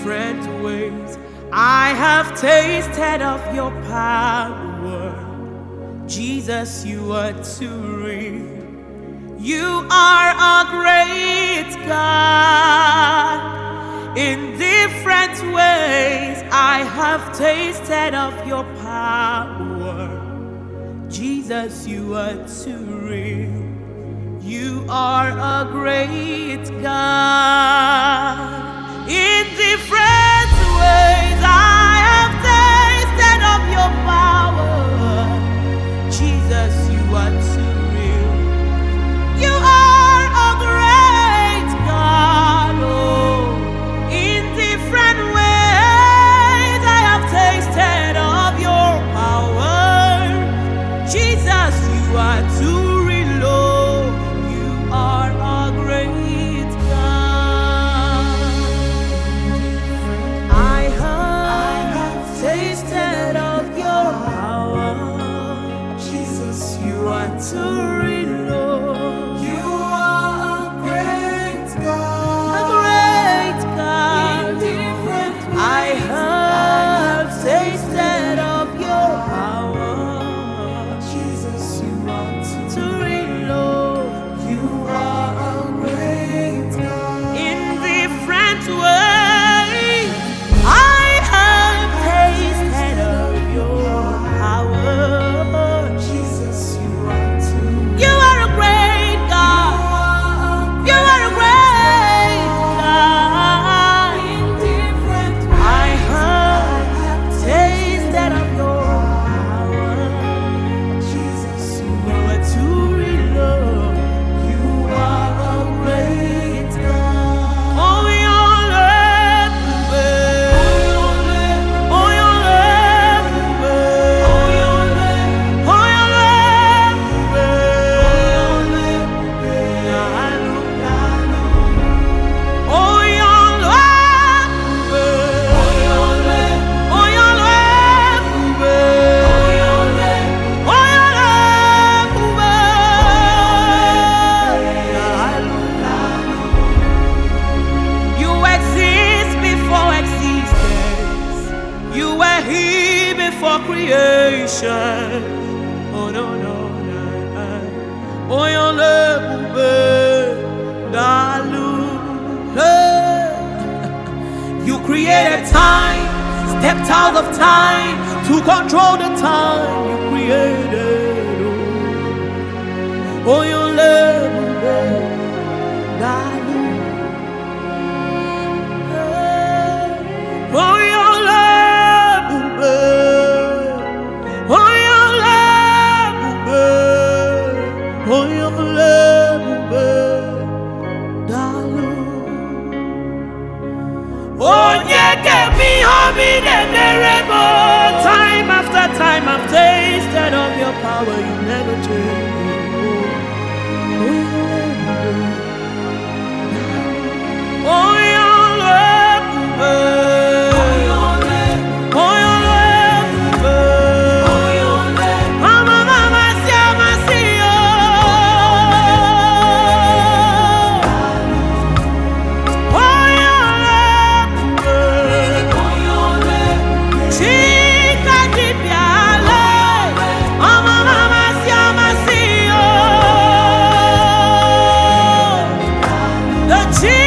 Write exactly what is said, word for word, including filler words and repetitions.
different ways. I have tasted of your power. Jesus, you are too real. You are a great God. In different ways, I have tasted of your power. Jesus, you are too real. You are a great God. In different ways, I have tasted of your power. Jesus, you are too real. You are a great God. Oh, in different ways, I have tasted of your power. Jesus, you are too real. Oh, you are a great God. I have tasted of your power. Jesus, you are too real. Oh, You are a great God. a great God. In different I ways, have tasted of your power. Jesus, you are too. Too real. Oh, You are a great God. in different ways, I have tasted of your power. Jesus, you are too. You are a great God. You are a great God. In different I ways, have tasted of your power. Jesus, you You are too real. Oh, you are a great God. oh, your love, oh, your love, Oh, your name, oh, your love, oh, your love, oh, your name, oh, your love, oh, your name. oh, your love. You exist before existence. You were here before creation. Oh no no no. Oh your love, you created time, stepped out of time to control the time you created. Oh, oh your love, oh your love, oh your love, oh your love, oh yeah, me homie, time after time I've tasted of your power, you never change. Oh your love, oh your love, oh your love, Oh, your name, mama mama sia masio, oh your love, oh, your name, chica di piale, mama mama sia masio, the